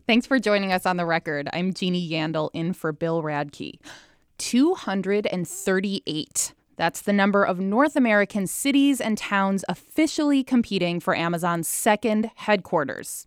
Thanks for joining us on The Record. I'm Jeannie Yandel in for Bill Radke. 238. That's the number of North American cities and towns officially competing for Amazon's second headquarters.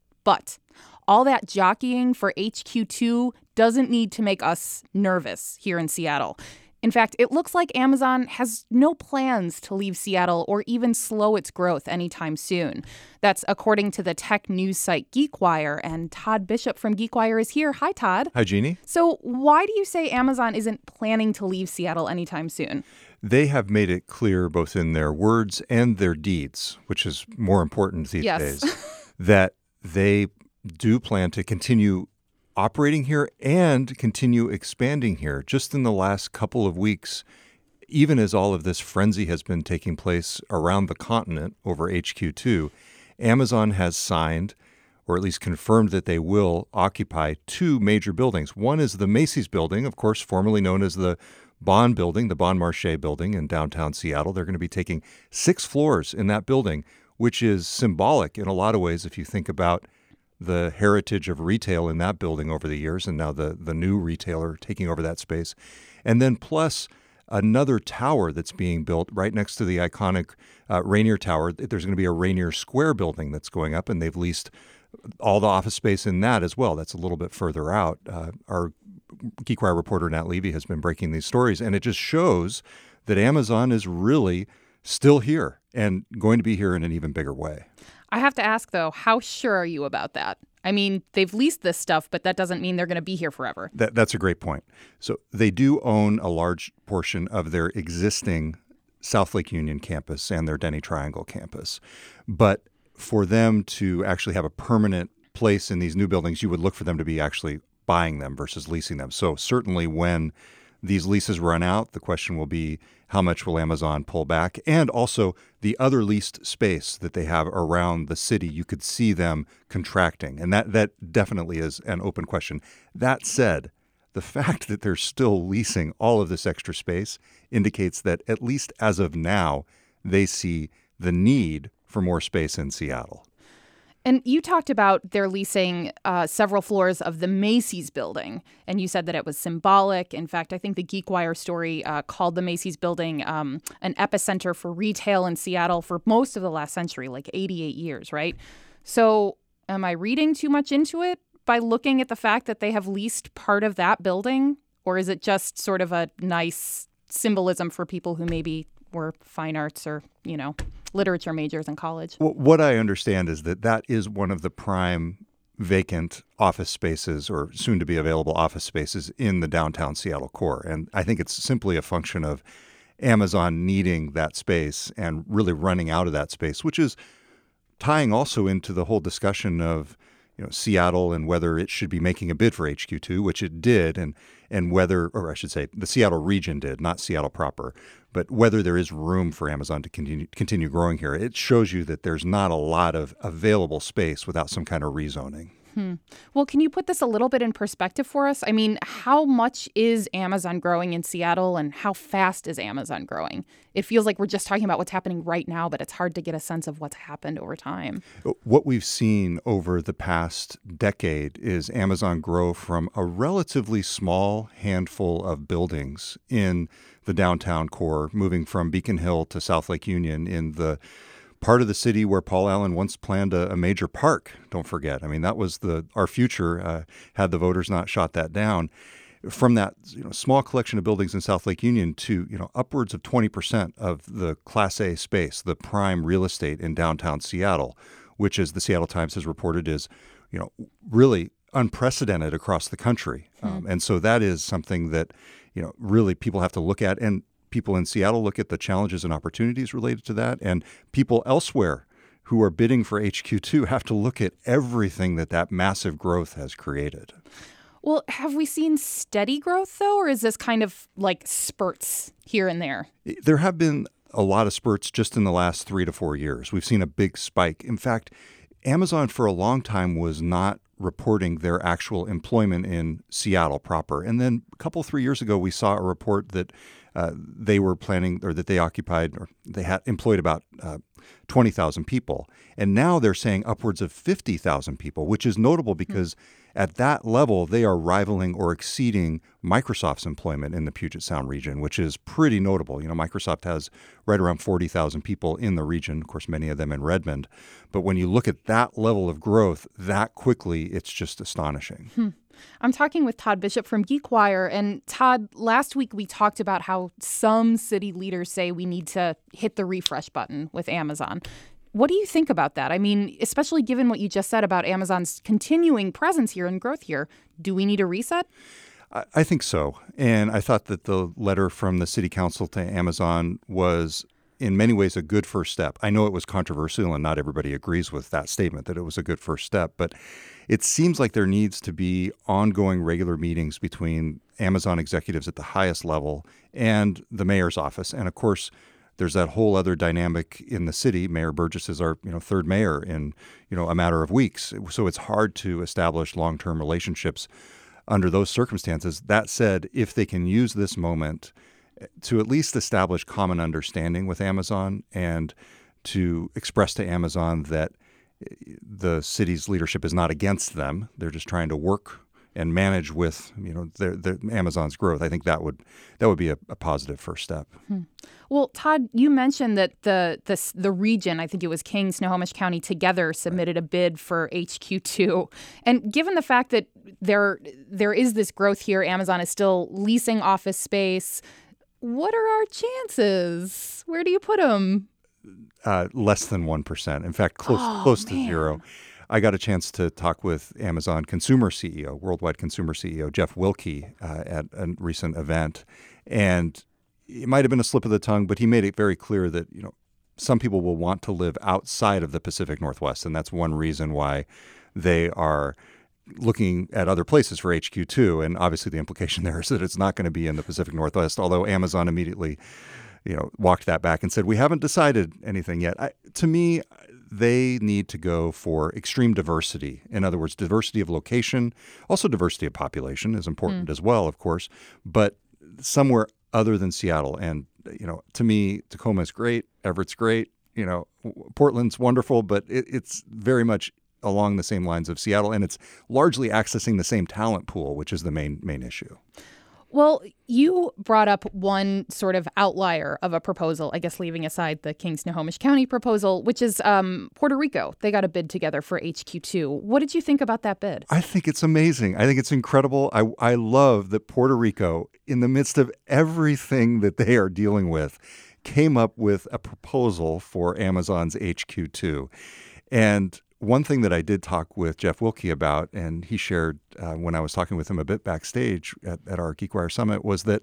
But all that jockeying for HQ2 doesn't need to make us nervous here in Seattle. In fact, it looks like Amazon has no plans to leave Seattle or even slow its growth anytime soon. That's according to the tech news site GeekWire, and Todd Bishop from GeekWire is here. Hi, Todd. Hi, Jeannie. So why do you say Amazon isn't planning to leave Seattle anytime soon? They have made it clear both in their words and their deeds, which is more important these days, that they do plan to continue operating here and continue expanding here. Just in the last couple of weeks, even as all of this frenzy has been taking place around the continent over HQ2, Amazon has signed, or at least confirmed that they will occupy two major buildings. One is the Macy's building, of course, formerly known as the Bon building, the Bon Marché building in downtown Seattle. They're going to be taking 6 floors in that building, which is symbolic in a lot of ways if you think about the heritage of retail in that building over the years, and now the new retailer taking over that space. And then plus another tower that's being built right next to the iconic Rainier Tower. There's going to be a Rainier Square building that's going up, and they've leased all the office space in that as well. That's a little bit further out. Our GeekWire reporter Nat Levy has been breaking these stories, and it just shows that Amazon is really still here and going to be here in an even bigger way. I have to ask, though, how sure are you about that? I mean, they've leased this stuff, but that doesn't mean they're going to be here forever. That's a great point. So they do own a large portion of their existing South Lake Union campus and their Denny Triangle campus. But for them to actually have a permanent place in these new buildings, you would look for them to be actually buying them versus leasing them. So certainly when these leases run out, the question will be how much will Amazon pull back? And also the other leased space that they have around the city, you could see them contracting. And that definitely is an open question. That said, the fact that they're still leasing all of this extra space indicates that at least as of now, they see the need for more space in Seattle. And you talked about their leasing several floors of the Macy's building, and you said that it was symbolic. In fact, I think the GeekWire story called the Macy's building an epicenter for retail in Seattle for most of the last century, like 88 years, right? So am I reading too much into it by looking at the fact that they have leased part of that building? Or is it just sort of a nice symbolism for people who maybe were fine arts or, literature majors in college? Well, what I understand is that is one of the prime vacant office spaces or soon to be available office spaces in the downtown Seattle core. And I think it's simply a function of Amazon needing that space and really running out of that space, which is tying also into the whole discussion of Seattle and whether it should be making a bid for HQ2, which it did, and whether, or I should say, the Seattle region did, not Seattle proper, but whether there is room for Amazon to continue growing here. It shows you that there's not a lot of available space without some kind of rezoning. Well, can you put this a little bit in perspective for us? I mean, how much is Amazon growing in Seattle, and how fast is Amazon growing? It feels like we're just talking about what's happening right now, but it's hard to get a sense of what's happened over time. What we've seen over the past decade is Amazon grow from a relatively small handful of buildings in the downtown core, moving from Beacon Hill to South Lake Union in the part of the city where Paul Allen once planned a major park. Don't forget. I mean, that was our future had the voters not shot that down. From that small collection of buildings in South Lake Union to upwards of 20% of the Class A space, the prime real estate in downtown Seattle, which, as the Seattle Times has reported, is really unprecedented across the country. And so that is something that really people have to look at, and people in Seattle look at the challenges and opportunities related to that, and people elsewhere who are bidding for HQ2 have to look at everything that massive growth has created. Well, have we seen steady growth, though, or is this kind of like spurts here and there? There have been a lot of spurts just in the last 3 to 4 years. We've seen a big spike. In fact, Amazon for a long time was not reporting their actual employment in Seattle proper. And then a couple, 3 years ago, we saw a report that they were planning, or that they occupied, or they had employed about 20,000 people. And now they're saying upwards of 50,000 people, which is notable because at that level, they are rivaling or exceeding Microsoft's employment in the Puget Sound region, which is pretty notable. Microsoft has right around 40,000 people in the region, of course, many of them in Redmond. But when you look at that level of growth that quickly, it's just astonishing. I'm talking with Todd Bishop from GeekWire. And Todd, last week we talked about how some city leaders say we need to hit the refresh button with Amazon. What do you think about that? I mean, especially given what you just said about Amazon's continuing presence here and growth here, do we need a reset? I think so. And I thought that the letter from the city council to Amazon was in many ways a good first step. I know it was controversial and not everybody agrees with that statement, that it was a good first step. But it seems like there needs to be ongoing regular meetings between Amazon executives at the highest level and the mayor's office. And of course, there's that whole other dynamic in the city. Mayor Burgess is our third mayor in a matter of weeks. So it's hard to establish long-term relationships under those circumstances. That said, if they can use this moment to at least establish common understanding with Amazon and to express to Amazon that the city's leadership is not against them, they're just trying to work and manage with their Amazon's growth, I think that would be a positive first step. Well, Todd, you mentioned that the region, I think it was King, Snohomish County together submitted a bid for HQ2. And given the fact that there is this growth here, Amazon is still leasing office space. What are our chances? Where do you put them? Less than 1%. In fact, close to zero. I got a chance to talk with Amazon consumer CEO, worldwide consumer CEO, Jeff Wilke, at a recent event. And it might have been a slip of the tongue, but he made it very clear that, some people will want to live outside of the Pacific Northwest. And that's one reason why they are looking at other places for HQ2. And obviously the implication there is that it's not going to be in the Pacific Northwest, although Amazon immediately, walked that back and said, we haven't decided anything yet. To me, they need to go for extreme diversity. In other words, diversity of location, also diversity of population is important as well, of course, but somewhere other than Seattle. And, to me, Tacoma is great, Everett's great, Portland's wonderful, but it's very much along the same lines of Seattle, and it's largely accessing the same talent pool, which is the main issue. Well, you brought up one sort of outlier of a proposal, I guess leaving aside the King Snohomish County proposal, which is Puerto Rico. They got a bid together for HQ2. What did you think about that bid? I think it's amazing. I think it's incredible. I love that Puerto Rico, in the midst of everything that they are dealing with, came up with a proposal for Amazon's HQ2. And one thing that I did talk with Jeff Wilke about, and he shared when I was talking with him a bit backstage at our GeekWire Summit, was that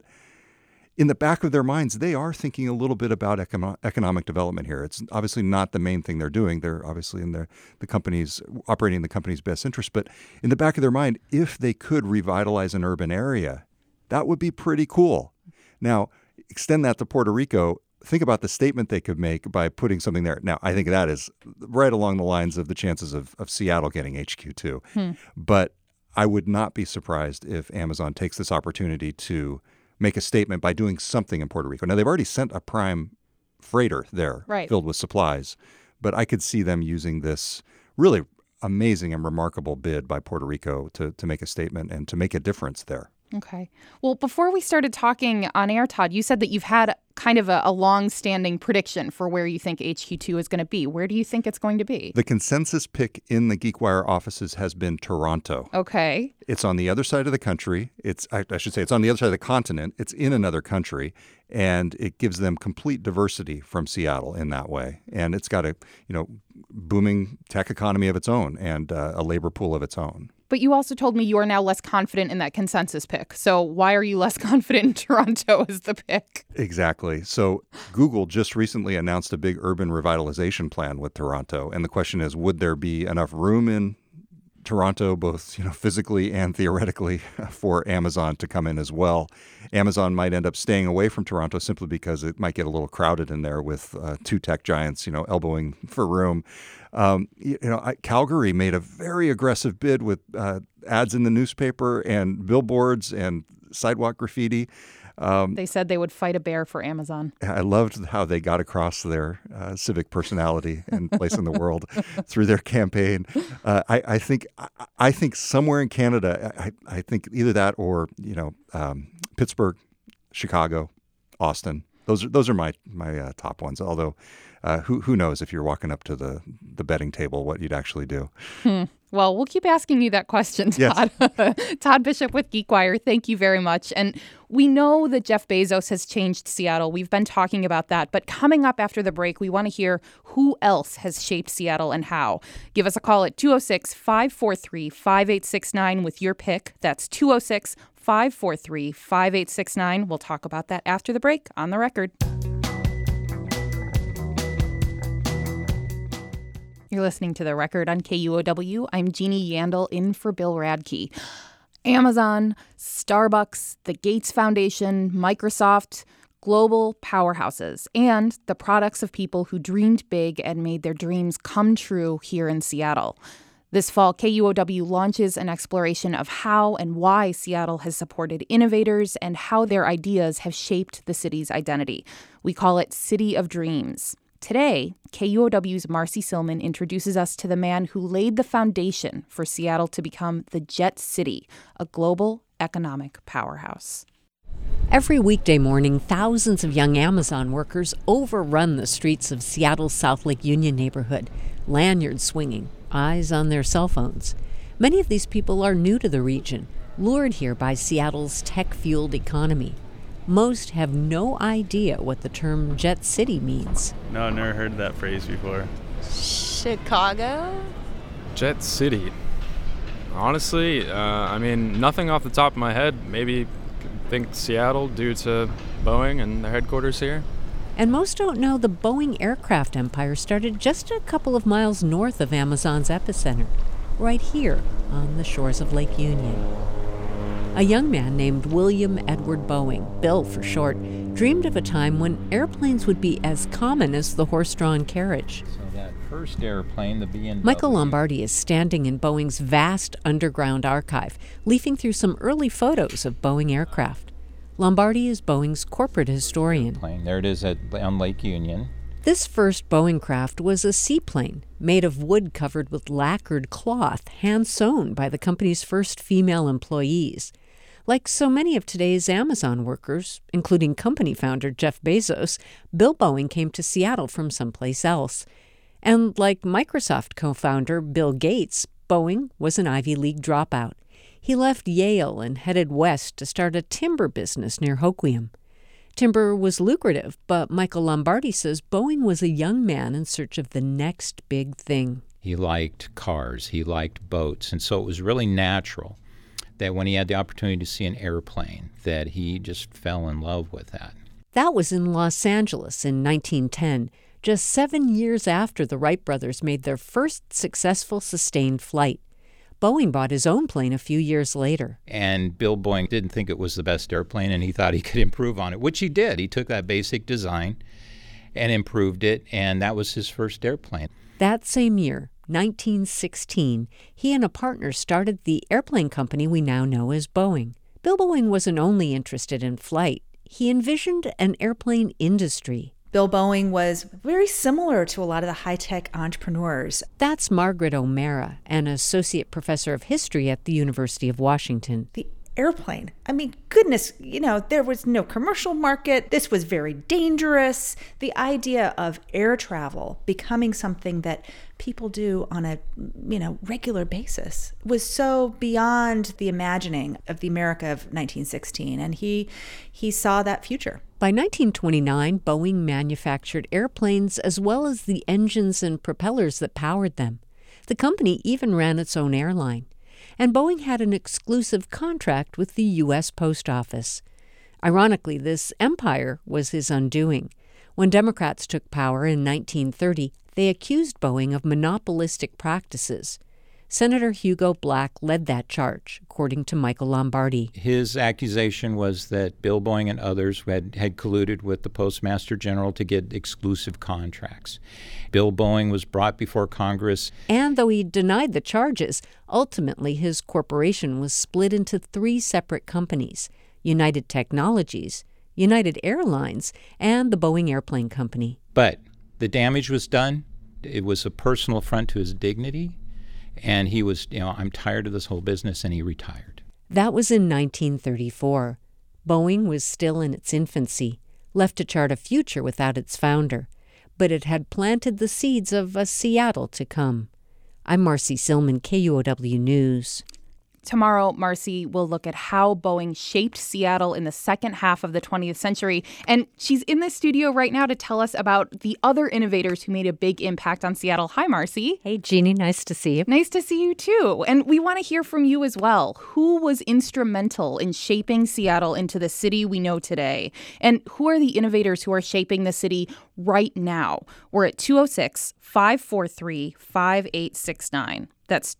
in the back of their minds, they are thinking a little bit about economic development here. It's obviously not the main thing they're doing. They're obviously in the company's operating in the company's best interest. But in the back of their mind, if they could revitalize an urban area, that would be pretty cool. Now, extend that to Puerto Rico. Think about the statement they could make by putting something there. Now, I think that is right along the lines of the chances of Seattle getting HQ2. But I would not be surprised if Amazon takes this opportunity to make a statement by doing something in Puerto Rico. Now, they've already sent a prime freighter there filled with supplies, but I could see them using this really amazing and remarkable bid by Puerto Rico to make a statement and to make a difference there. Okay. Well, before we started talking on air, Todd, you said that you've had kind of a long-standing prediction for where you think HQ2 is going to be. Where do you think it's going to be? The consensus pick in the GeekWire offices has been Toronto. Okay. It's on the other side of the country. I should say it's on the other side of the continent. It's in another country, and it gives them complete diversity from Seattle in that way. And it's got a booming tech economy of its own and a labor pool of its own. But you also told me you are now less confident in that consensus pick. So why are you less confident in Toronto as the pick? Exactly. So Google just recently announced a big urban revitalization plan with Toronto. And the question is, would there be enough room in Toronto, both physically and theoretically, for Amazon to come in as well? Amazon might end up staying away from Toronto simply because it might get a little crowded in there with two tech giants, elbowing for room. Calgary made a very aggressive bid with ads in the newspaper and billboards and sidewalk graffiti. They said they would fight a bear for Amazon. I loved how they got across their civic personality and place in the world through their campaign. I think somewhere in Canada, I think either that or Pittsburgh, Chicago, Austin. Those are my top ones. Although, who knows if you're walking up to the betting table what you'd actually do. Well, we'll keep asking you that question, Todd. Yes. Todd Bishop with GeekWire, thank you very much. And we know that Jeff Bezos has changed Seattle. We've been talking about that. But coming up after the break, we want to hear who else has shaped Seattle and how. Give us a call at 206-543-5869 with your pick. That's 206-543-5869. We'll talk about that after the break on The Record. You're listening to The Record on KUOW. I'm Jeannie Yandel in for Bill Radke. Amazon, Starbucks, the Gates Foundation, Microsoft, global powerhouses, and the products of people who dreamed big and made their dreams come true here in Seattle. This fall, KUOW launches an exploration of how and why Seattle has supported innovators and how their ideas have shaped the city's identity. We call it City of Dreams. Today, KUOW's Marcy Silman introduces us to the man who laid the foundation for Seattle to become the Jet City, a global economic powerhouse. Every weekday morning, thousands of young Amazon workers overrun the streets of Seattle's South Lake Union neighborhood, lanyards swinging, eyes on their cell phones. Many of these people are new to the region, lured here by Seattle's tech-fueled economy. Most have no idea what the term Jet City means. No, I've never heard that phrase before. Chicago? Jet City. Honestly, nothing off the top of my head. Maybe think Seattle due to Boeing and their headquarters here. And most don't know the Boeing aircraft empire started just a couple of miles north of Amazon's epicenter, right here on the shores of Lake Union. A young man named William Edward Boeing, Bill for short, dreamed of a time when airplanes would be as common as the horse-drawn carriage. So that first airplane, the BMW... Michael Lombardi is standing in Boeing's vast underground archive, leafing through some early photos of Boeing aircraft. Lombardi is Boeing's corporate historian. There it is on Lake Union. This first Boeing craft was a seaplane made of wood covered with lacquered cloth, hand-sewn by the company's first female employees. Like so many of today's Amazon workers, including company founder Jeff Bezos, Bill Boeing came to Seattle from someplace else. And like Microsoft co-founder Bill Gates, Boeing was an Ivy League dropout. He left Yale and headed west to start a timber business near Hoquiam. Timber was lucrative, but Michael Lombardi says Boeing was a young man in search of the next big thing. He liked cars, he liked boats, and so it was really natural that when he had the opportunity to see an airplane, that he just fell in love with that. That was in Los Angeles in 1910, just 7 years after the Wright brothers made their first successful sustained flight. Boeing bought his own plane a few years later. And Bill Boeing didn't think it was the best airplane, and he thought he could improve on it, which he did. He took that basic design and improved it, and that was his first airplane. That same year, 1916, he and a partner started the airplane company we now know as Boeing. Bill Boeing wasn't only interested in flight. He envisioned an airplane industry. Bill Boeing was very similar to a lot of the high-tech entrepreneurs. That's Margaret O'Mara, an associate professor of history at the University of Washington. The airplane. I mean, goodness, there was no commercial market. This was very dangerous. The idea of air travel becoming something that people do on a, regular basis was so beyond the imagining of the America of 1916. And he saw that future. By 1929, Boeing manufactured airplanes as well as the engines and propellers that powered them. The company even ran its own airline. And Boeing had an exclusive contract with the U.S. Post Office. Ironically, this empire was his undoing. When Democrats took power in 1930, they accused Boeing of monopolistic practices. Senator Hugo Black led that charge, according to Michael Lombardi. His accusation was that Bill Boeing and others had colluded with the Postmaster General to get exclusive contracts. Bill Boeing was brought before Congress. And though he denied the charges, ultimately his corporation was split into 3 separate companies: United Technologies, United Airlines, and the Boeing Airplane Company. But the damage was done. It was a personal affront to his dignity. And he was, I'm tired of this whole business, and he retired. That was in 1934. Boeing was still in its infancy, left to chart a future without its founder. But it had planted the seeds of a Seattle to come. I'm Marcy Silman, KUOW News. Tomorrow, Marcy will look at how Boeing shaped Seattle in the second half of the 20th century. And she's in the studio right now to tell us about the other innovators who made a big impact on Seattle. Hi, Marcy. Hey, Jeannie. Nice to see you. Nice to see you, too. And we want to hear from you as well. Who was instrumental in shaping Seattle into the city we know today? And who are the innovators who are shaping the city right now? We're at 206-543-5869. That's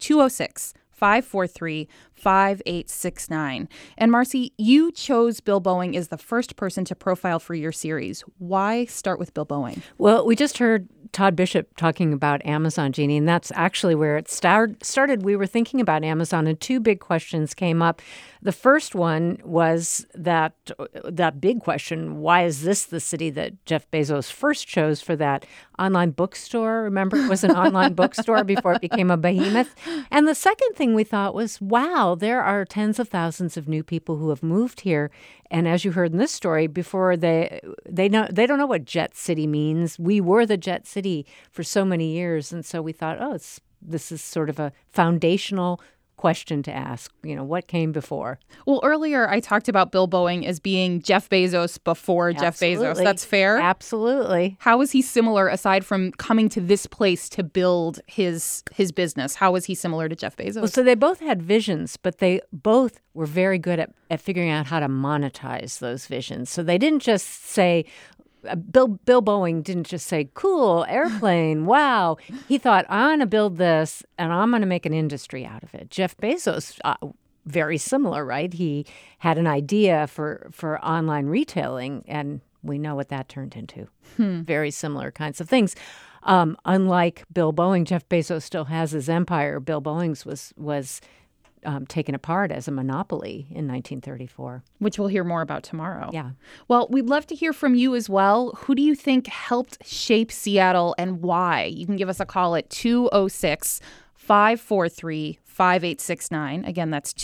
206-543-5869. And Marcy, you chose Bill Boeing as the first person to profile for your series. Why start with Bill Boeing? Well, we just heard Todd Bishop talking about Amazon, Jeannie, and that's actually where it started. We were thinking about Amazon, and two big questions came up. The first one was that big question, why is this the city that Jeff Bezos first chose for that online bookstore? Remember, it was an online bookstore before it became a behemoth. And the second thing we thought was, wow, there are tens of thousands of new people who have moved here. And as you heard in this story, before they don't know what Jet City means. We were the Jet City for so many years, and so we thought, this is sort of a foundational question to ask. What came before? Well, earlier I talked about Bill Boeing as being Jeff Bezos before Jeff Bezos. That's fair? Absolutely. How is he similar, aside from coming to this place to build his business? How is he similar to Jeff Bezos? Well, so they both had visions, but they both were very good at figuring out how to monetize those visions. So they didn't just say, Bill Boeing didn't just say, cool, airplane, wow. He thought, I'm going to build this, and I'm going to make an industry out of it. Jeff Bezos, very similar, right? He had an idea for online retailing, and we know what that turned into. Very similar kinds of things. Unlike Bill Boeing, Jeff Bezos still has his empire. Bill Boeing's was taken apart as a monopoly in 1934. Which we'll hear more about tomorrow. Yeah. Well, we'd love to hear from you as well. Who do you think helped shape Seattle and why? You can give us a call at 206-543-5869. Again, that's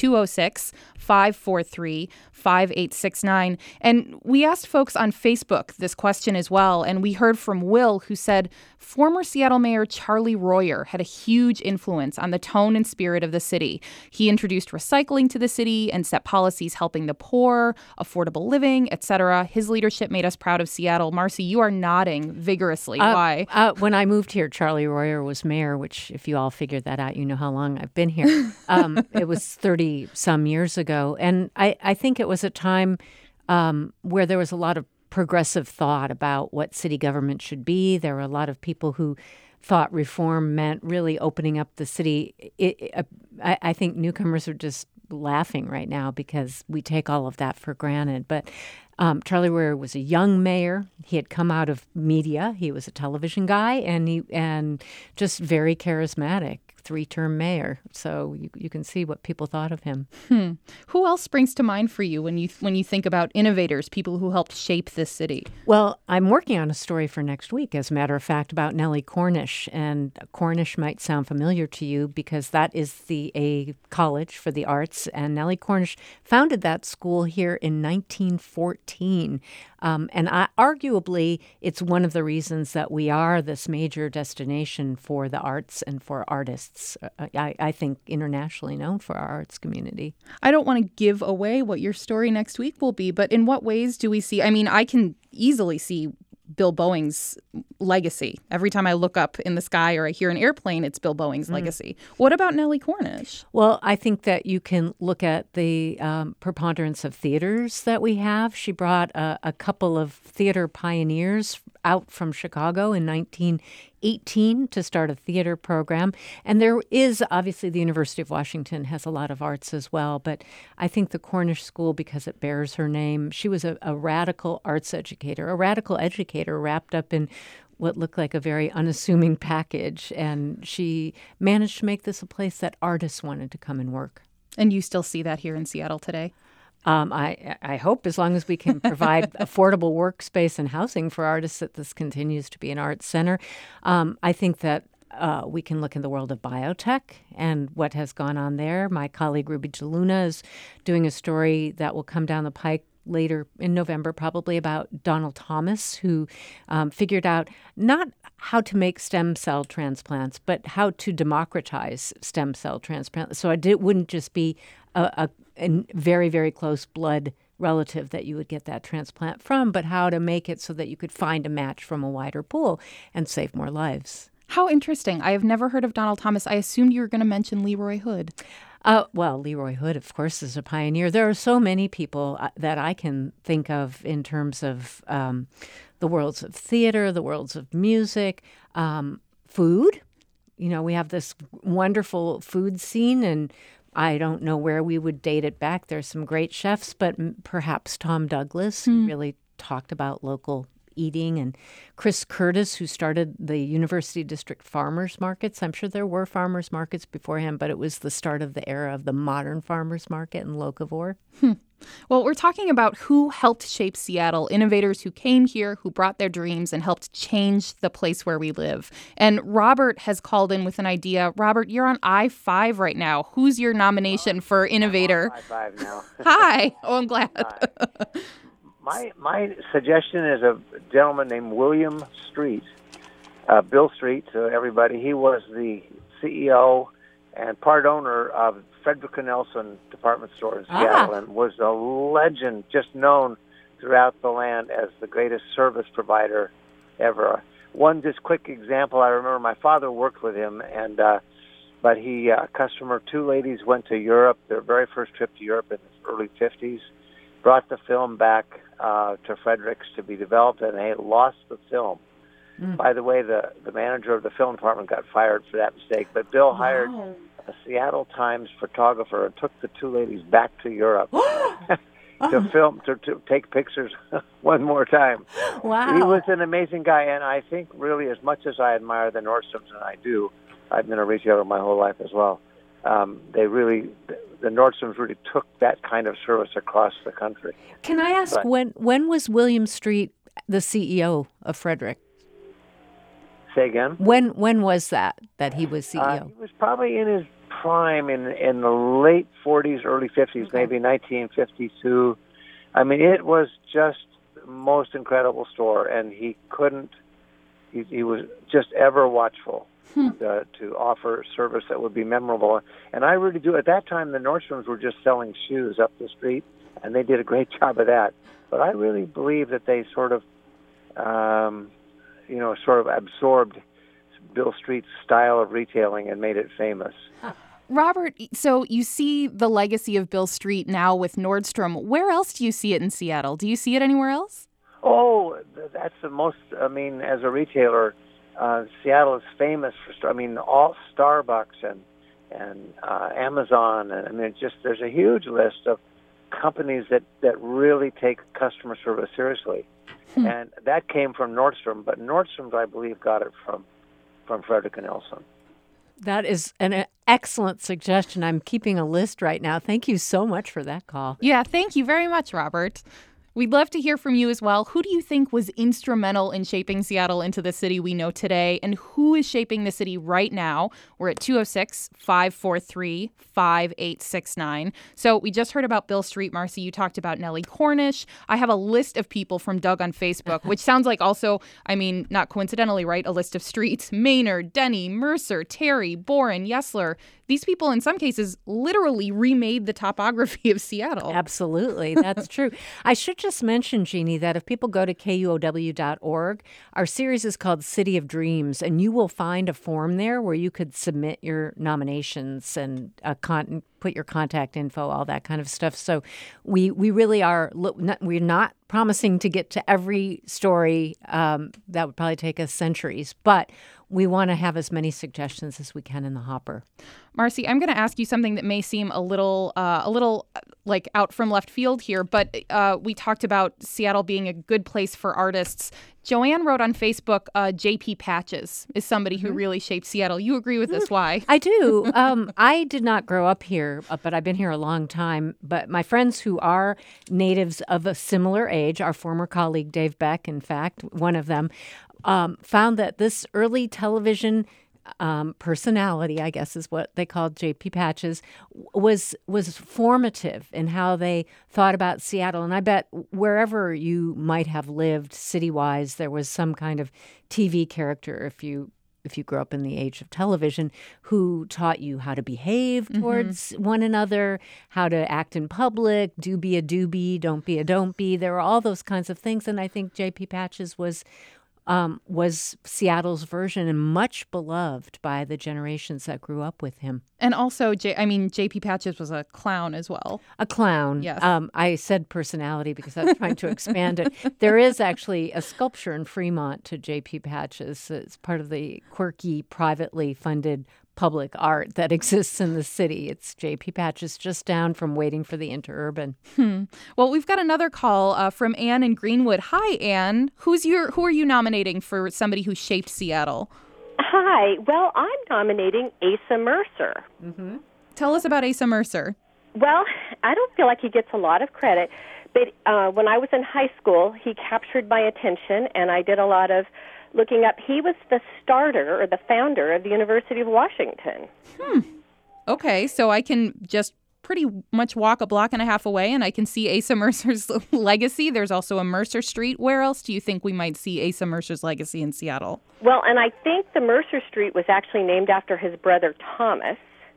206-543-5869. And we asked folks on Facebook this question as well, and we heard from Will, who said former Seattle Mayor Charlie Royer had a huge influence on the tone and spirit of the city. He introduced recycling to the city and set policies helping the poor, affordable living, etc. His leadership made us proud of Seattle. Marcy, you are nodding vigorously. Why? When I moved here, Charlie Royer was mayor, which if you all figured that out, you know how long I've been here. It was 30-some years ago. And I think it was a time where there was a lot of progressive thought about what city government should be. There were a lot of people who thought reform meant really opening up the city. I think newcomers are just laughing right now because we take all of that for granted. But Charlie Royer was a young mayor. He had come out of media. He was a television guy, and just very charismatic. 3-term mayor. So you can see what people thought of him. Who else springs to mind for you when you think about innovators, people who helped shape this city? Well, I'm working on a story for next week, as a matter of fact, about Nellie Cornish. And Cornish might sound familiar to you because that is a college for the arts. And Nellie Cornish founded that school here in 1914. And arguably, it's one of the reasons that we are this major destination for the arts and for artists. I think internationally known for our arts community. I don't want to give away what your story next week will be, but in what ways do we see? I mean, I can easily see Bill Boeing's legacy. Every time I look up in the sky or I hear an airplane, it's Bill Boeing's legacy. What about Nellie Cornish? Well, I think that you can look at the preponderance of theaters that we have. She brought a couple of theater pioneers out from Chicago in 1918 to start a theater program. And there is, obviously, the University of Washington has a lot of arts as well. But I think the Cornish School, because it bears her name, she was a radical arts educator, a radical educator wrapped up in what looked like a very unassuming package. And she managed to make this a place that artists wanted to come and work. And you still see that here in Seattle today? I hope, as long as we can provide affordable workspace and housing for artists, that this continues to be an arts center. I think that we can look in the world of biotech and what has gone on there. My colleague Ruby DeLuna is doing a story that will come down the pike later in November, probably, about Donald Thomas, who figured out not how to make stem cell transplants, but how to democratize stem cell transplants. So it wouldn't just be a very, very close blood relative that you would get that transplant from, but how to make it so that you could find a match from a wider pool and save more lives. How interesting. I have never heard of Donald Thomas. I assumed you were going to mention Leroy Hood. Well, Leroy Hood, of course, is a pioneer. There are so many people that I can think of in terms of the worlds of theater, the worlds of music, food. We have this wonderful food scene, and I don't know where we would date it back. There's some great chefs, but perhaps Tom Douglas, who really talked about local eating, and Chris Curtis, who started the University District Farmers Markets. I'm sure there were farmers markets beforehand, but it was the start of the era of the modern farmers market in Locavore. Well, we're talking about who helped shape Seattle, innovators who came here, who brought their dreams and helped change the place where we live. And Robert has called in with an idea. Robert, you're on I-5 right now. Who's your nomination for innovator? I'm on I-5 now. Hi. Oh, I'm glad. My suggestion is a gentleman named William Street, Bill Street to everybody. He was the CEO and part owner of Frederick & Nelson department store in Seattle and was a legend, just known throughout the land as the greatest service provider ever. One just quick example, I remember my father worked with him, and but he, two ladies went to Europe, their very first trip to Europe in the early 50s, brought the film back to Fredericks to be developed, and they lost the film. By the way, the manager of the film department got fired for that mistake, but Bill hired a Seattle Times photographer and took the two ladies back to Europe to film, to take pictures one more time. Wow. He was an amazing guy, and I think really as much as I admire the Nordstroms, and I do, I've been a retailer my whole life as well, the Nordstroms really took that kind of service across the country. Can I ask, when was William Street the CEO of Frederick? Say again? When was that he was CEO? He was probably in his prime in the late 40s, early 50s, maybe 1952. I mean, it was just the most incredible store, and he was just ever watchful to offer service that would be memorable. And I really do. At that time, the Nordstroms were just selling shoes up the street, and they did a great job of that. But I really believe that they sort of absorbed Bill Street's style of retailing and made it famous. Robert, so you see the legacy of Bill Street now with Nordstrom. Where else do you see it in Seattle? Do you see it anywhere else? Oh, that's the most, as a retailer, Seattle is famous for, all Starbucks and Amazon. And there's a huge list of companies that really take customer service seriously. And that came from Nordstrom, but Nordstrom's, I believe, got it from Frederick & Nelson. That is an excellent suggestion. I'm keeping a list right now. Thank you so much for that call. Yeah, thank you very much, Robert. We'd love to hear from you as well. Who do you think was instrumental in shaping Seattle into the city we know today? And who is shaping the city right now? We're at 206-543-5869. So we just heard about Bill Street. Marcy, you talked about Nellie Cornish. I have a list of people from Doug on Facebook, which sounds like also, not coincidentally, right? A list of streets. Maynard, Denny, Mercer, Terry, Boren, Yesler. These people, in some cases, literally remade the topography of Seattle. Absolutely. That's true. I should just mention, Jeannie, that if people go to KUOW.org, our series is called City of Dreams, and you will find a form there where you could submit your nominations and put your contact info, all that kind of stuff. So we really are, we're not promising to get to every story. That would probably take us centuries, but we want to have as many suggestions as we can in the hopper. Marcy, I'm going to ask you something that may seem a little like out from left field here, but we talked about Seattle being a good place for artists. Joanne wrote on Facebook, J.P. Patches is somebody who really shaped Seattle. You agree with this? Why? I do. I did not grow up here, but I've been here a long time. But my friends who are natives of a similar age, our former colleague Dave Beck, in fact, one of them, found that this early television personality, I guess is what they called J.P. Patches, was formative in how they thought about Seattle. And I bet wherever you might have lived city-wise, there was some kind of TV character, if you grew up in the age of television, who taught you how to behave towards one another, how to act in public, do be a do-be, don't be a don't be. There were all those kinds of things. And I think J.P. Patches was Seattle's version and much beloved by the generations that grew up with him. And also, J.P. Patches was a clown as well. A clown. Yes. I said personality because I was trying to expand it. There is actually a sculpture in Fremont to J.P. Patches. It's part of the quirky, privately funded public art that exists in the city. It's J.P. Patches, just down from Waiting for the Interurban. Well, we've got another call from Anne in Greenwood. Hi, Anne. Who are you nominating for somebody who shaped Seattle? Hi. Well, I'm nominating Asa Mercer. Tell us about Asa Mercer. Well, I don't feel like he gets a lot of credit, but when I was in high school, he captured my attention, and I did a lot of looking up. He was the starter or the founder of the University of Washington. Okay, so I can just pretty much walk a block and a half away and I can see Asa Mercer's legacy. There's also a Mercer Street. Where else do you think we might see Asa Mercer's legacy in Seattle? Well, and I think the Mercer Street was actually named after his brother Thomas.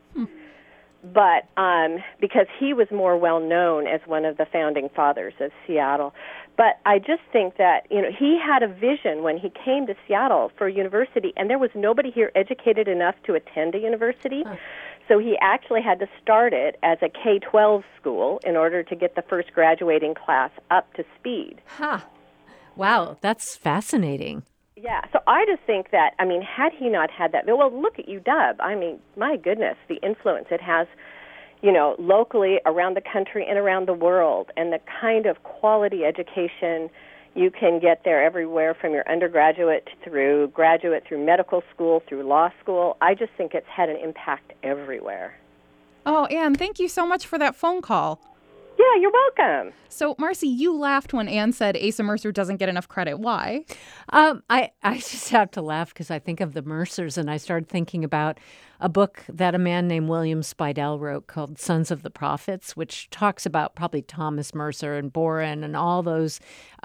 But because he was more well-known as one of the founding fathers of Seattle. But I just think that, he had a vision when he came to Seattle for a university, and there was nobody here educated enough to attend a university. So he actually had to start it as a K-12 school in order to get the first graduating class up to speed. Wow, that's fascinating. Yeah, so I just think that, had he not had that, well, look at UW. My goodness, the influence it has, locally around the country and around the world, and the kind of quality education you can get there everywhere from your undergraduate through graduate, through medical school, through law school. I just think it's had an impact everywhere. Oh, Anne, thank you so much for that phone call. Yeah, you're welcome. So, Marcy, you laughed when Anne said Asa Mercer doesn't get enough credit. Why? I just have to laugh because I think of the Mercers, and I started thinking about a book that a man named William Spidell wrote called Sons of the Prophets, which talks about probably Thomas Mercer and Boren and all those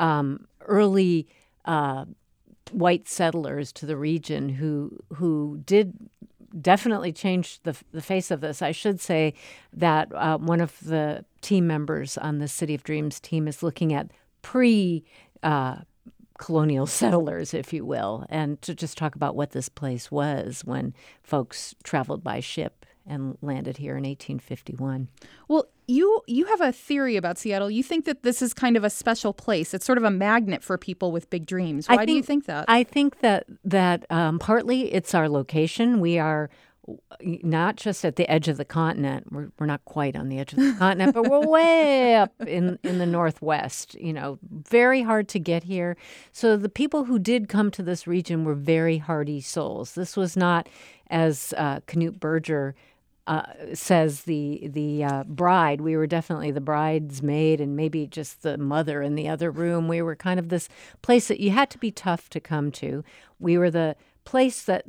early white settlers to the region who did definitely changed the face of this. I should say that one of the team members on the City of Dreams team is looking at pre-colonial settlers, if you will, and to just talk about what this place was when folks traveled by ship and landed here in 1851. Well, you have a theory about Seattle. You think that this is kind of a special place. It's sort of a magnet for people with big dreams. Why do you think that? I think that partly it's our location. We are not just at the edge of the continent. We're not quite on the edge of the continent, but we're way up in the Northwest, very hard to get here. So the people who did come to this region were very hardy souls. This was not, as Knut Berger says, the bride. We were definitely the bridesmaid and maybe just the mother in the other room. We were kind of this place that you had to be tough to come to. We were the place that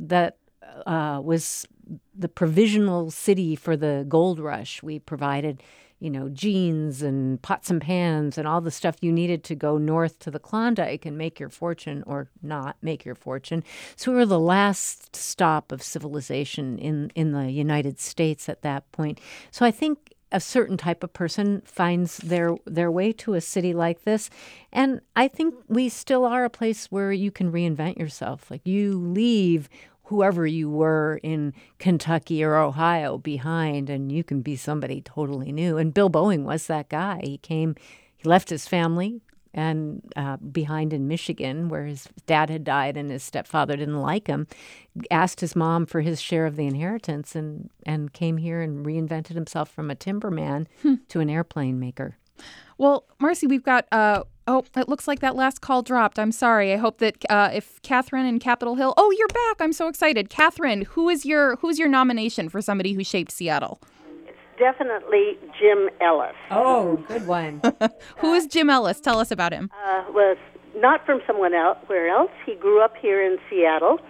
was the provisional city for the gold rush. We provided, jeans and pots and pans and all the stuff you needed to go north to the Klondike and make your fortune or not make your fortune. So we were the last stop of civilization in the United States at that point. So I think a certain type of person finds their way to a city like this. And I think we still are a place where you can reinvent yourself. Like you leave whoever you were in Kentucky or Ohio behind, and you can be somebody totally new. And Bill Boeing was that guy. He left his family, and behind in Michigan, where his dad had died and his stepfather didn't like him, asked his mom for his share of the inheritance and came here and reinvented himself from a timberman to an airplane maker. Well, Marcy, we've got, it looks like that last call dropped. I'm sorry. I hope that if Catherine in Capitol Hill, oh, you're back. I'm so excited. Catherine, who's your nomination for somebody who shaped Seattle? Definitely Jim Ellis. Oh, good one. Who is Jim Ellis? Tell us about him. Was not from somewhere else. He grew up here in Seattle,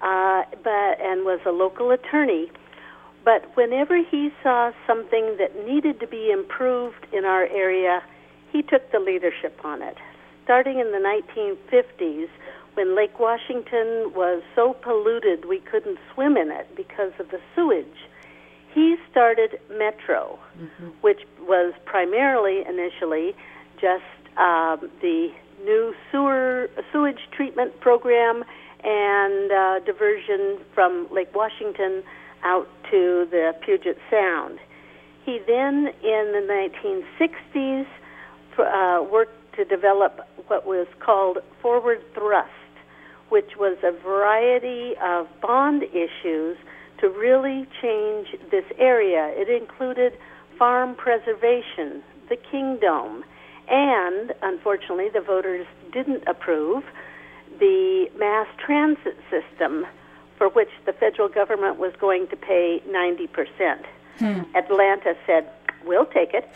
and was a local attorney. But whenever he saw something that needed to be improved in our area, he took the leadership on it. Starting in the 1950s, when Lake Washington was so polluted we couldn't swim in it because of the sewage, he started Metro, which was primarily, initially, just the new sewage treatment program and diversion from Lake Washington out to the Puget Sound. He then, in the 1960s, worked to develop what was called Forward Thrust, which was a variety of bond issues to really change this area. It included farm preservation, the Kingdome, and, unfortunately, the voters didn't approve the mass transit system for which the federal government was going to pay 90%. Atlanta said, we'll take it.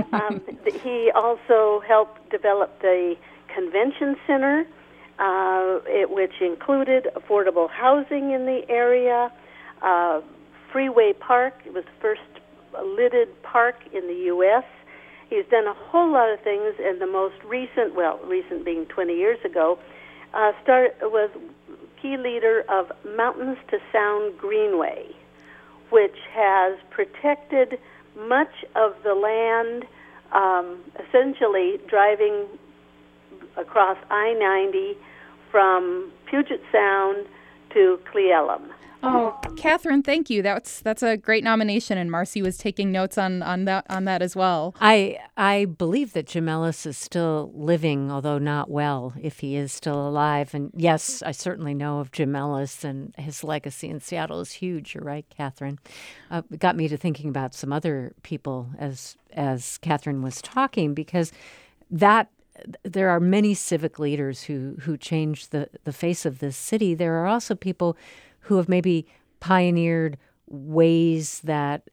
He also helped develop the convention center, which included affordable housing in the area, Freeway Park. It was the first lidded park in the U.S. He's done a whole lot of things, and the most recent being 20 years ago, was key leader of Mountains to Sound Greenway, which has protected much of the land, essentially driving across I-90 from Puget Sound to Cle Elum. Oh, Catherine, thank you. That's a great nomination, and Marcy was taking notes on that as well. I believe that Jim Ellis is still living, although not well, if he is still alive. And yes, I certainly know of Jim Ellis, and his legacy in Seattle is huge. You're right, Catherine. It got me to thinking about some other people as Catherine was talking, because there are many civic leaders who changed the face of this city. There are also people who have maybe pioneered ways that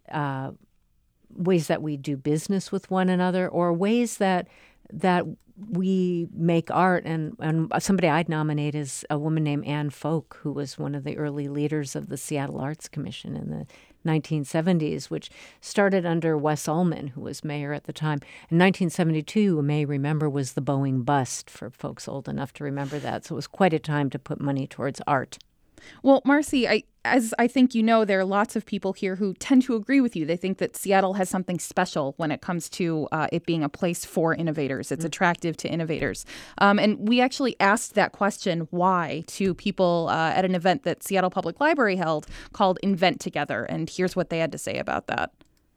we do business with one another, or ways that we make art. And somebody I'd nominate is a woman named Ann Folk, who was one of the early leaders of the Seattle Arts Commission in the 1970s, which started under Wes Ullman, who was mayor at the time. In 1972, you may remember, was the Boeing bust, for folks old enough to remember that. So it was quite a time to put money towards art. Well, Marcy, as I think you know, there are lots of people here who tend to agree with you. They think that Seattle has something special when it comes to it being a place for innovators. It's attractive to innovators. And we actually asked that question, why, to people at an event that Seattle Public Library held called Invent Together. And here's what they had to say about that.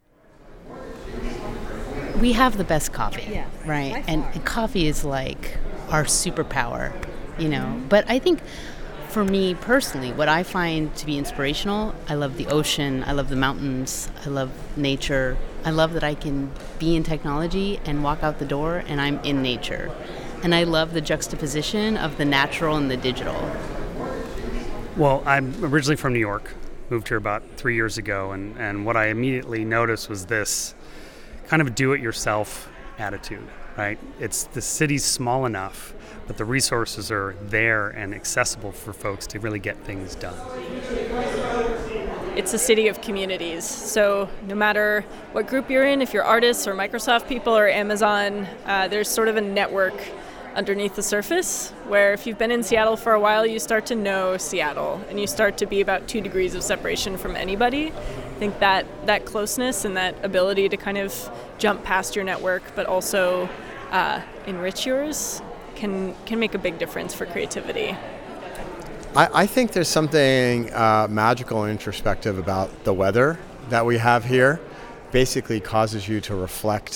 We have the best coffee, right? And coffee is like our superpower, But I think, for me personally, what I find to be inspirational, I love the ocean, I love the mountains, I love nature. I love that I can be in technology and walk out the door and I'm in nature. And I love the juxtaposition of the natural and the digital. Well, I'm originally from New York, moved here about 3 years ago, and what I immediately noticed was this kind of do-it-yourself attitude, right? It's the city's small enough, but the resources are there and accessible for folks to really get things done. It's a city of communities, so no matter what group you're in, if you're artists or Microsoft people or Amazon, there's sort of a network underneath the surface where if you've been in Seattle for a while, you start to know Seattle and you start to be about 2 degrees of separation from anybody. I think that closeness and that ability to kind of jump past your network but also enrich yours can make a big difference for creativity. I think there's something magical and introspective about the weather that we have here. Basically causes you to reflect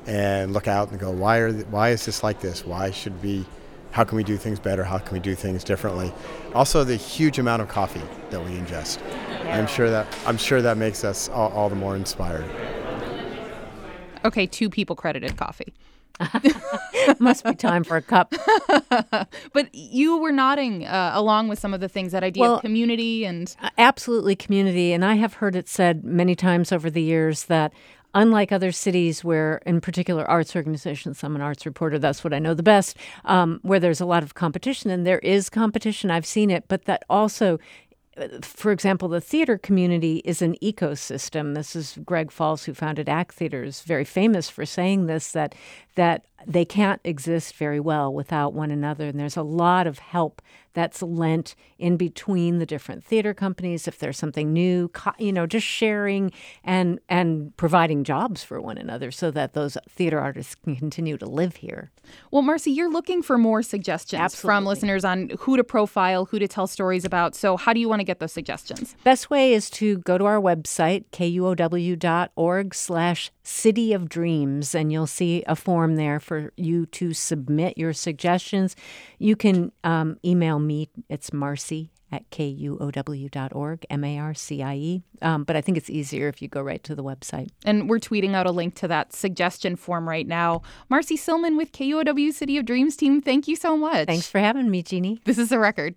and look out and go, why is this like this? How can we do things better? How can we do things differently? Also, the huge amount of coffee that we ingest. Yeah. I'm sure that makes us all the more inspired. Okay, 2 people credited coffee. Must be time for a cup. But you were nodding along with some of the things, that idea of community and... Absolutely community. And I have heard it said many times over the years that unlike other cities where, in particular, arts organizations, I'm an arts reporter, that's what I know the best, where there's a lot of competition, and there is competition, I've seen it, but that also, for example, the theater community is an ecosystem. This is Greg Falls, who founded ACT Theater, is very famous for saying this, that they can't exist very well without one another. And there's a lot of help that's lent in between the different theater companies. If there's something new, just sharing and providing jobs for one another so that those theater artists can continue to live here. Well, Marcy, you're looking for more suggestions from listeners on who to profile, who to tell stories about. So how do you want to get those suggestions? Best way is to go to our website, kuow.org/City of Dreams, and you'll see a form there for you to submit your suggestions. You can email me. It's Marcy@kuow.org, MARCIE. But I think it's easier if you go right to the website. And we're tweeting out a link to that suggestion form right now. Marcy Silman with KUOW City of Dreams team, thank you so much. Thanks for having me, Jeannie. This is The Record.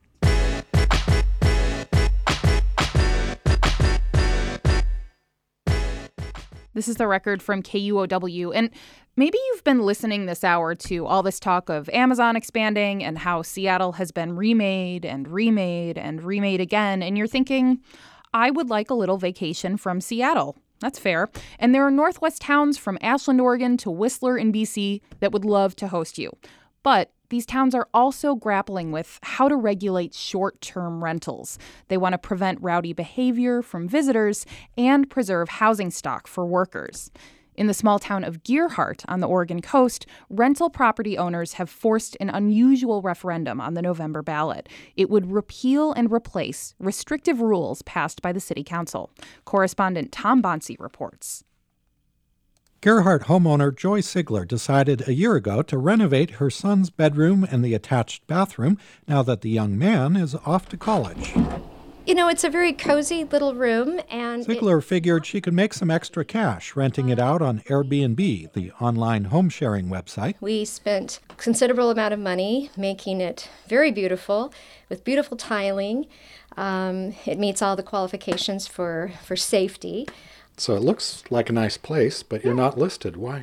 This is The Record from KUOW. And maybe you've been listening this hour to all this talk of Amazon expanding and how Seattle has been remade and remade and remade again. And you're thinking, I would like a little vacation from Seattle. That's fair. And there are Northwest towns from Ashland, Oregon to Whistler in BC that would love to host you. But these towns are also grappling with how to regulate short-term rentals. They want to prevent rowdy behavior from visitors and preserve housing stock for workers. In the small town of Gerhardt on the Oregon coast, rental property owners have forced an unusual referendum on the November ballot. It would repeal and replace restrictive rules passed by the city council. Correspondent Tom Bonsi reports. Gerhardt homeowner Joy Sigler decided a year ago to renovate her son's bedroom and the attached bathroom now that the young man is off to college. You know, it's a very cozy little room, and Sigler figured she could make some extra cash renting it out on Airbnb, the online home sharing website. We spent a considerable amount of money making it very beautiful, with beautiful tiling. It meets all the qualifications for safety. So it looks like a nice place, but you're not listed. Why?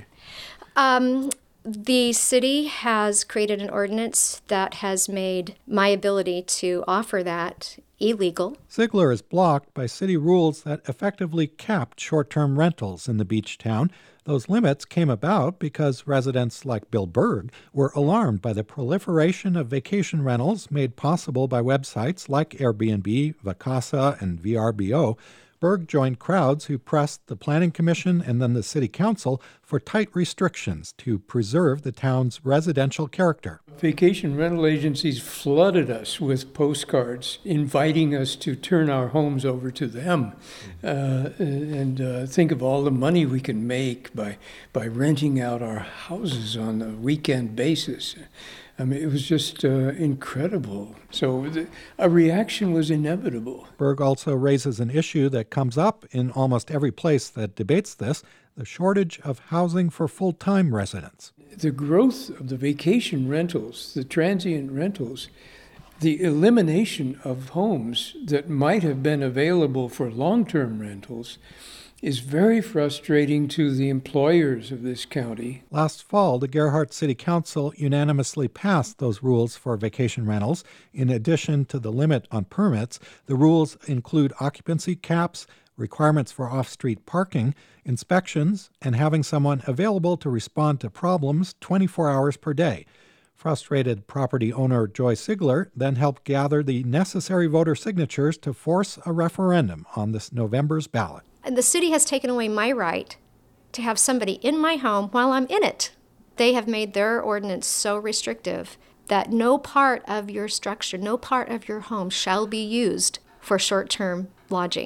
The city has created an ordinance that has made my ability to offer that illegal. Sigler is blocked by city rules that effectively capped short-term rentals in the beach town. Those limits came about because residents like Bill Berg were alarmed by the proliferation of vacation rentals made possible by websites like Airbnb, Vacasa, and VRBO. Berg joined crowds who pressed the Planning Commission and then the City Council for tight restrictions to preserve the town's residential character. Vacation rental agencies flooded us with postcards inviting us to turn our homes over to them and think of all the money we can make by renting out our houses on a weekend basis. I mean, it was just incredible. So a reaction was inevitable. Berg also raises an issue that comes up in almost every place that debates this, the shortage of housing for full-time residents. The growth of the vacation rentals, the transient rentals, the elimination of homes that might have been available for long-term rentals is very frustrating to the employers of this county. Last fall, the Gerhardt City Council unanimously passed those rules for vacation rentals. In addition to the limit on permits, the rules include occupancy caps, requirements for off-street parking, inspections, and having someone available to respond to problems 24 hours per day. Frustrated property owner Joy Sigler then helped gather the necessary voter signatures to force a referendum on this November's ballot. And the city has taken away my right to have somebody in my home while I'm in it. They have made their ordinance so restrictive that no part of your structure, no part of your home shall be used for short-term lodging.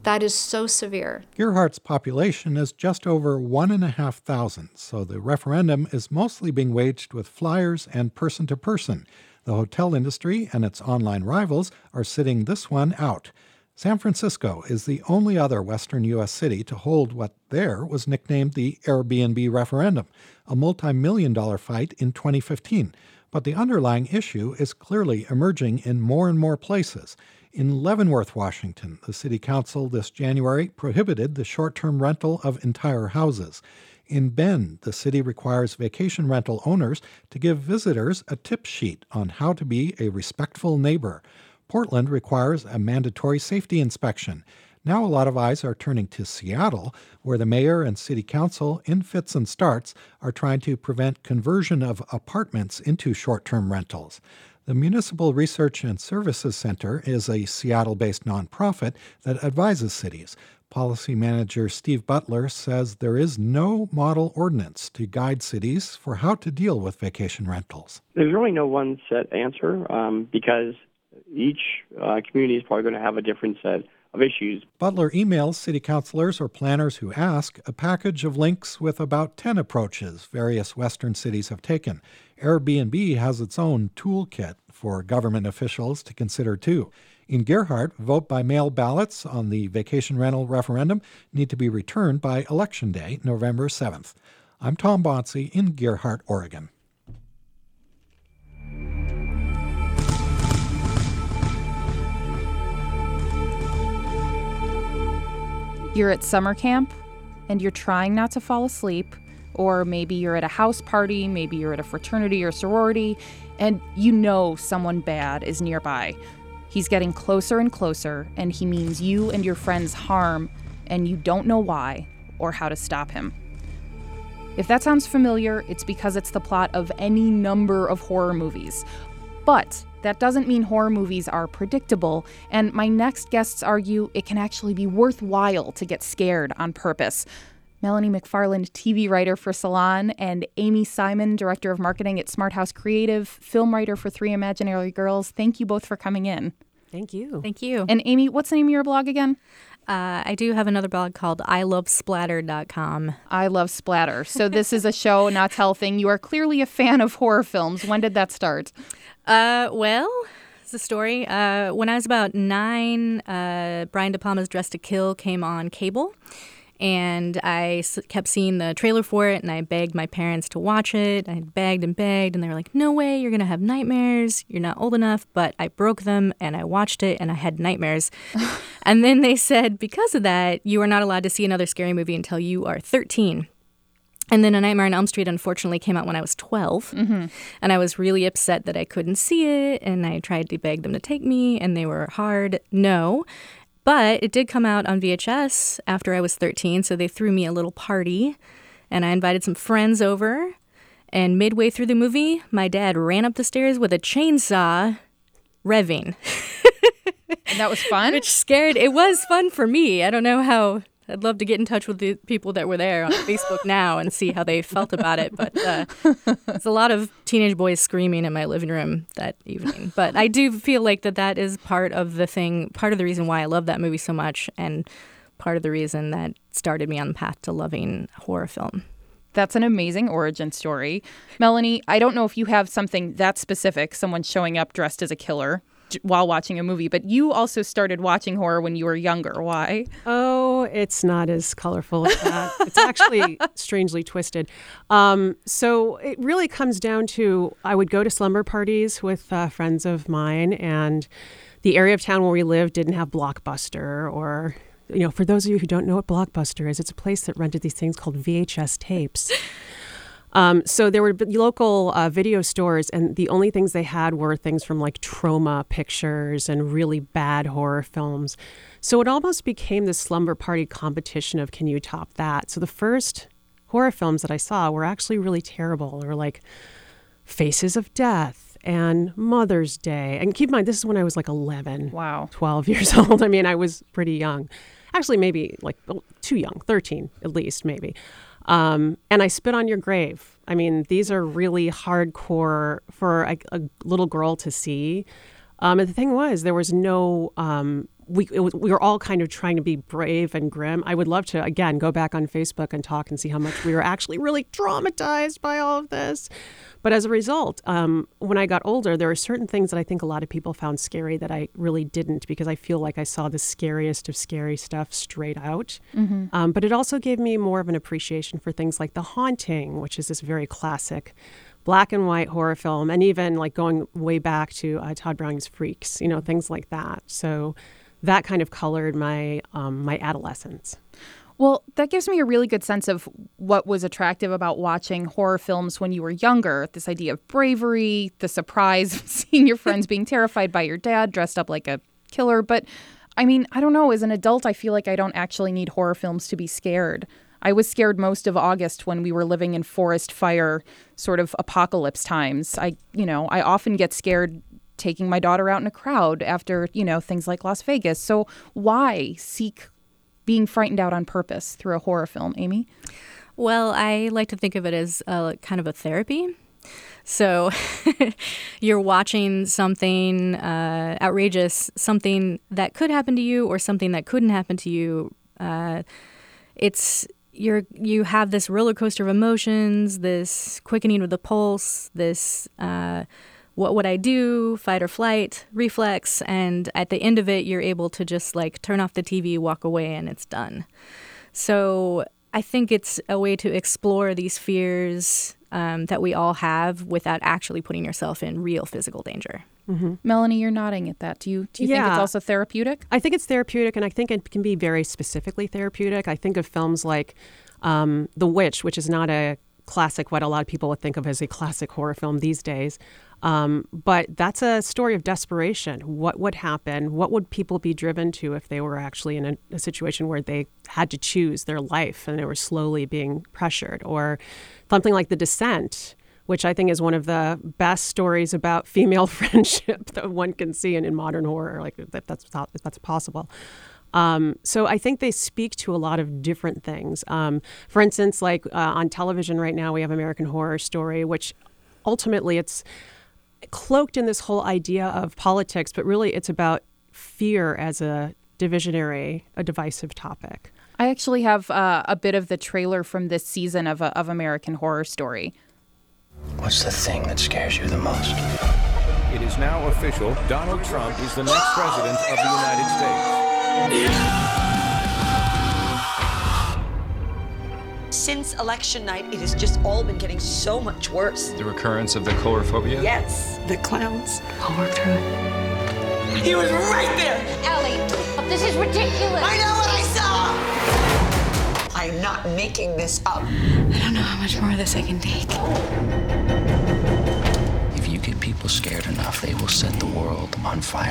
That is so severe. Gerhardt's population is just over 1,500, so the referendum is mostly being waged with flyers and person-to-person. The hotel industry and its online rivals are sitting this one out. San Francisco is the only other Western U.S. city to hold what there was nicknamed the Airbnb referendum, a multi-million-dollar fight in 2015. But the underlying issue is clearly emerging in more and more places. In Leavenworth, Washington, the city council this January prohibited the short-term rental of entire houses. In Bend, the city requires vacation rental owners to give visitors a tip sheet on how to be a respectful neighbor. Portland requires a mandatory safety inspection. Now a lot of eyes are turning to Seattle, where the mayor and city council, in fits and starts, are trying to prevent conversion of apartments into short-term rentals. The Municipal Research and Services Center is a Seattle-based nonprofit that advises cities. Policy manager Steve Butler says there is no model ordinance to guide cities for how to deal with vacation rentals. There's really no one set answer because each community is probably going to have a different set of issues. Butler emails city councilors or planners who ask a package of links with about 10 approaches various Western cities have taken. Airbnb has its own toolkit for government officials to consider too. In Gerhardt, vote by mail ballots on the vacation rental referendum need to be returned by Election Day, November 7th. I'm Tom Bonsi in Gerhardt, Oregon. You're at summer camp and you're trying not to fall asleep, or maybe you're at a house party, maybe you're at a fraternity or sorority, and you know someone bad is nearby. He's getting closer and closer, and he means you and your friends harm, and you don't know why or how to stop him. If that sounds familiar, it's because it's the plot of any number of horror movies. But that doesn't mean horror movies are predictable, and my next guests argue it can actually be worthwhile to get scared on purpose. Melanie McFarland, TV writer for Salon, and Amy Simon, director of marketing at Smart House Creative, film writer for Three Imaginary Girls. Thank you both for coming in. Thank you. Thank you. And Amy, what's the name of your blog again? I do have another blog called ilovesplatter.com. I Love Splatter. So this is a show, not tell thing. You are clearly a fan of horror films. When did that start? Well, it's a story. When I was about 9, Brian De Palma's Dressed to Kill came on cable. And I kept seeing the trailer for it, and I begged my parents to watch it. I begged, and they were like, no way, you're going to have nightmares. You're not old enough. But I broke them, and I watched it, and I had nightmares. And then they said, because of that, you are not allowed to see another scary movie until you are 13. And then A Nightmare on Elm Street, unfortunately, came out when I was 12. Mm-hmm. And I was really upset that I couldn't see it, and I tried to beg them to take me, and they were hard no. But it did come out on VHS after I was 13, so they threw me a little party, and I invited some friends over. And midway through the movie, my dad ran up the stairs with a chainsaw, revving. And that was fun? It was fun for me. I don't know how. I'd love to get in touch with the people that were there on Facebook now and see how they felt about it. But there's a lot of teenage boys screaming in my living room that evening. But I do feel like that is part of the thing, part of the reason why I love that movie so much, and part of the reason that started me on the path to loving horror film. That's an amazing origin story. Melanie, I don't know if you have something that specific, someone showing up dressed as a killer while watching a movie, but you also started watching horror when you were younger. Why? Oh, it's not as colorful as that. It's actually strangely twisted. So it really comes down to, I would go to slumber parties with friends of mine, and the area of town where we lived didn't have Blockbuster, or, for those of you who don't know what Blockbuster is, it's a place that rented these things called VHS tapes. So there were local video stores, and the only things they had were things from like Trauma Pictures and really bad horror films. So it almost became this slumber party competition of, can you top that? So the first horror films that I saw were actually really terrible. They were like Faces of Death and Mother's Day. And keep in mind, this is when I was like 11, 12 years old. I mean, I was pretty young. Actually, maybe like too young, 13 at least, maybe. And I Spit on Your Grave. I mean, these are really hardcore for a little girl to see. And the thing was, there was no we were all kind of trying to be brave and grim. I would love to, again, go back on Facebook and talk and see how much we were actually really traumatized by all of this. But as a result, when I got older, there are certain things that I think a lot of people found scary that I really didn't, because I feel like I saw the scariest of scary stuff straight out. Mm-hmm. But it also gave me more of an appreciation for things like The Haunting, which is this very classic black and white horror film, and even like going way back to Todd Browning's Freaks, things like that. So that kind of colored my my adolescence. Well, that gives me a really good sense of what was attractive about watching horror films when you were younger. This idea of bravery, the surprise of seeing your friends being terrified by your dad dressed up like a killer. But I mean, I don't know. As an adult, I feel like I don't actually need horror films to be scared. I was scared most of August when we were living in forest fire sort of apocalypse times. I often get scared taking my daughter out in a crowd after, things like Las Vegas. So why seek being frightened out on purpose through a horror film, Amy? Well, I like to think of it as kind of a therapy. So you're watching something outrageous, something that could happen to you or something that couldn't happen to you. You have this roller coaster of emotions, this quickening of the pulse, this what would I do, fight or flight, reflex, and at the end of it, you're able to just like turn off the TV, walk away, and it's done. So I think it's a way to explore these fears that we all have without actually putting yourself in real physical danger. Mm-hmm. Melanie, you're nodding at that. Do you think it's also therapeutic? I think it's therapeutic, and I think it can be very specifically therapeutic. I think of films like The Witch, which is not a classic, what a lot of people would think of as a classic horror film these days. But that's a story of desperation. What would happen? What would people be driven to if they were actually in a situation where they had to choose their life and they were slowly being pressured? Or something like The Descent, which I think is one of the best stories about female friendship that one can see in modern horror, like if that's possible. So I think they speak to a lot of different things. For instance, like on television right now, we have American Horror Story, which ultimately it's cloaked in this whole idea of politics, but really it's about fear as a divisive topic. I actually have a bit of the trailer from this season of American Horror Story. What's the thing that scares you the most? It is now official. Donald Trump is the next president of the United States. Since election night, it has just all been getting so much worse. The recurrence of the coulrophobia? Yes. The clowns. I'll work through it. He was right there! Ellie, this is ridiculous. I know what I saw! I'm not making this up. I don't know how much more of this I can take. If you get people scared enough, they will set the world on fire.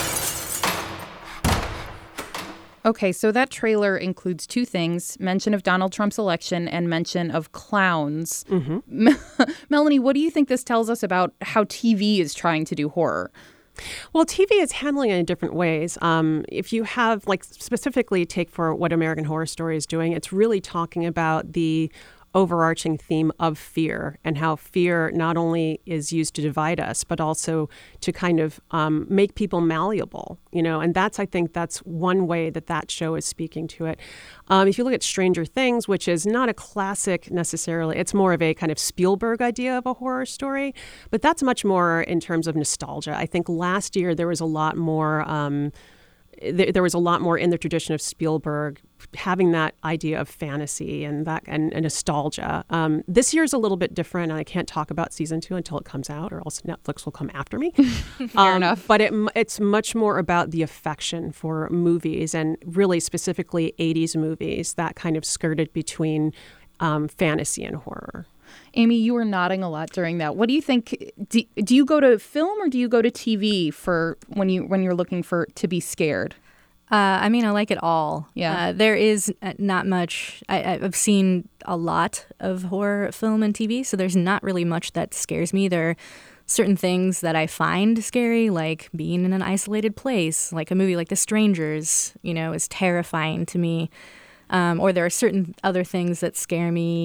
Okay, so that trailer includes two things: mention of Donald Trump's election and mention of clowns. Mm-hmm. Melanie, what do you think this tells us about how TV is trying to do horror? Well, TV is handling it in different ways. If you have, like, specifically take for what American Horror Story is doing, it's really talking about the overarching theme of fear and how fear not only is used to divide us, but also to kind of make people malleable, and I think that's one way that show is speaking to it. If you look at Stranger Things, which is not a classic necessarily, it's more of a kind of Spielberg idea of a horror story, but that's much more in terms of nostalgia. I think last year there was a lot more there was a lot more in the tradition of Spielberg, having that idea of fantasy and nostalgia. This year's a little bit different, and I can't talk about season 2 until it comes out, or else Netflix will come after me. Fair enough. But it's much more about the affection for movies, and really specifically 80s movies that kind of skirted between fantasy and horror. Amy, you were nodding a lot during that. What do you think? Do you go to film or do you go to TV for when you're looking to be scared? I like it all. Yeah. There is not much. I've seen a lot of horror film and TV, so there's not really much that scares me. There are certain things that I find scary, like being in an isolated place, like a movie like The Strangers, is terrifying to me. Or there are certain other things that scare me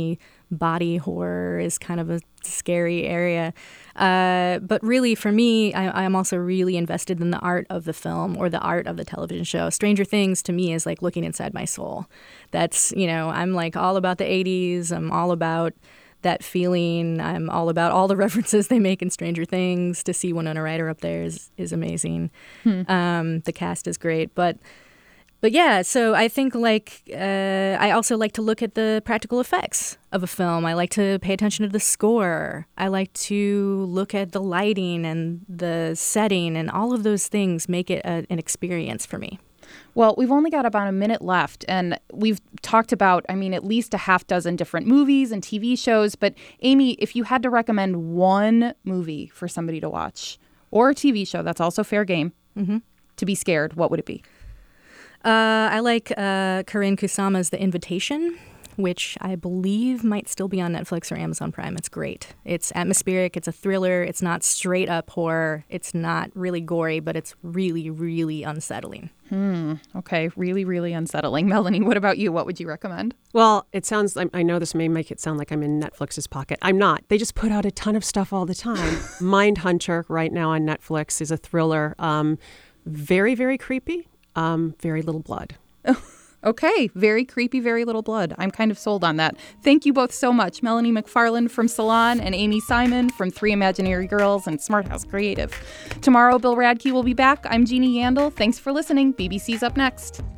body horror is kind of a scary area. But really, for me, I'm also really invested in the art of the film or the art of the television show. Stranger Things, to me, is like looking inside my soul. That's, I'm like all about the 80s. I'm all about that feeling. I'm all about all the references they make in Stranger Things. To see Winona Ryder up there is amazing. The cast is great. But yeah, so I think I also like to look at the practical effects of a film. I like to pay attention to the score. I like to look at the lighting and the setting, and all of those things make it an experience for me. Well, we've only got about a minute left, and we've talked about, at least a half dozen different movies and TV shows. But Amy, if you had to recommend one movie for somebody to watch, or a TV show, that's also fair game, to be scared, what would it be? I like Karyn Kusama's The Invitation, which I believe might still be on Netflix or Amazon Prime. It's great. It's atmospheric. It's a thriller. It's not straight up horror. It's not really gory, but it's really, really unsettling. Okay. Really, really unsettling. Melanie, what about you? What would you recommend? Well, it sounds, I know this may make it sound like I'm in Netflix's pocket. I'm not. They just put out a ton of stuff all the time. Mindhunter right now on Netflix is a thriller. Very, very creepy. Very little blood. Okay. Very creepy, very little blood. I'm kind of sold on that. Thank you both so much. Melanie McFarland from Salon and Amy Simon from Three Imaginary Girls and Smart House Creative. Tomorrow, Bill Radke will be back. I'm Jeannie Yandel. Thanks for listening. BBC's up next.